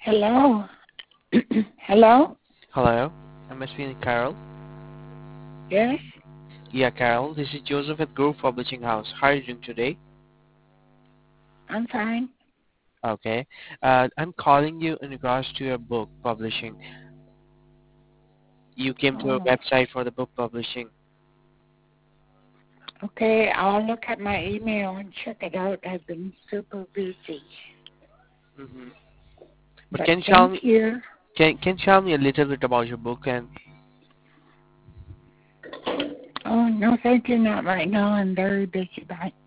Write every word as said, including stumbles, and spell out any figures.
Hello. Hello? Hello, am I speaking to Carol? Yes, Yeah, Carol, this is Joseph at Grove Publishing House. How are you doing today? I'm fine. Okay. Uh, I'm calling you in regards to your book publishing. You came to our Oh, website for the book publishing. okay. I'll look at my email and check it out. I've been super busy. hmm But But can you tell thank me you. can can you tell me a little bit about your book and Oh, no, thank you. Not right now. I'm very busy. Bye.